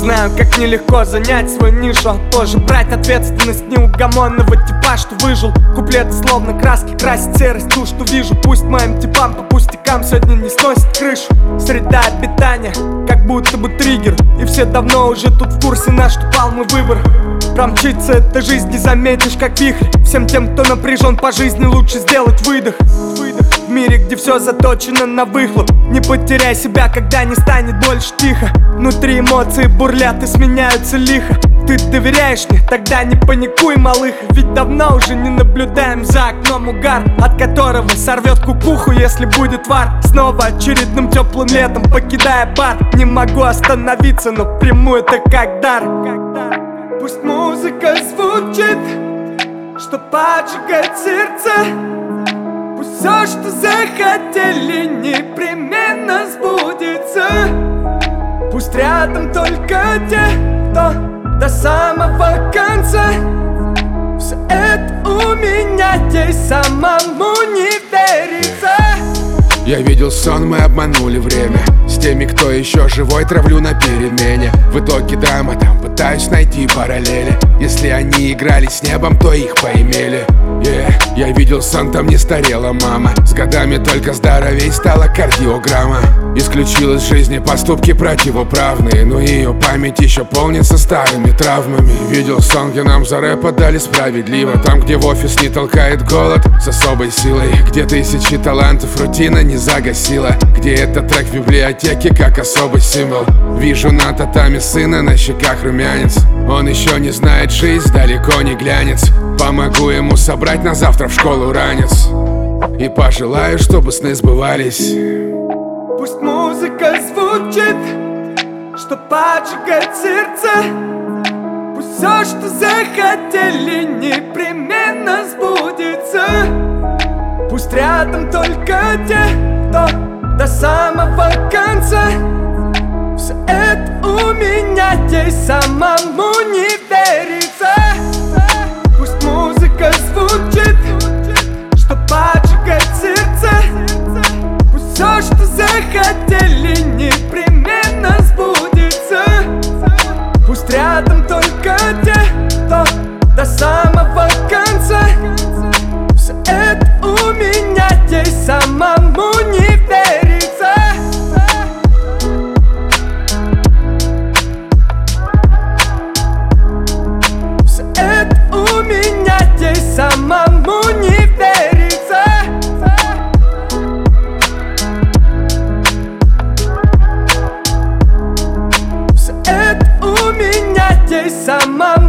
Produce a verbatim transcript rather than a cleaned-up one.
Знаю, как нелегко занять свою нишу, а тоже брать ответственность неугомонного типа, что выжил. Куплеты словно краски, красит серость ту, что вижу. Пусть моим типам по пустякам сегодня не сносит крышу. Среда обитания, как будто бы триггер, и все давно уже тут в курсе, на что пал мой выбор. Промчится эта жизнь, не заметишь, как вихрь. Всем тем, кто напряжен по жизни, лучше сделать выдох. Выдох. В мире, где все заточено на выхлоп, не потеряй себя, когда не станет больше тихо. Внутри эмоции бурлят и сменяются лихо. Ты доверяешь мне? Тогда не паникуй, малых. Ведь давно уже не наблюдаем за окном угар, от которого сорвет кукуху, если будет вар. Снова очередным теплым летом покидая бар. Не могу остановиться, но приму это как дар. Пусть музыка звучит, что поджигает сердце. Пусть все, что захотели, непременно сбудется. Пусть рядом только те, кто до самого конца. Все это у меня есть, самому не верится. Я видел сон, мы обманули время. С теми, кто еще живой, травлю на перемене. В итоге драма, там пытаюсь найти параллели. Если они играли с небом, то их поимели. Yeah. Я видел сон, там не старела мама. С годами только здоровей стала кардиограмма. Исключил из жизни поступки противоправные, но ее память еще полнится старыми травмами. Видел сон, где нам за рэп отдали справедливо. Там, где в офис не толкает голод с особой силой. Где тысячи талантов рутина не загасила. Где этот трек в библиотеке как особый символ. Вижу на татами сына, на щеках румянец. Он еще не знает жизнь, далеко не глянец. Помогу ему собрать на завтра в школу ранец. И пожелаю, чтобы сны сбывались. Пусть музыка звучит, что поджигает сердце. Пусть все, что захотели, непременно сбудется. Пусть рядом только те, кто до самого конца. Все это у меня есть, самому не верится. Пусть музыка звучит, что поджигает сердце. Пусть все, что захотели, непременно сбудется. Пусть рядом только те, кто до самого конца. Все это у меня есть, самому не верится. Все это у меня есть, самому не верится. Все это у меня есть, самому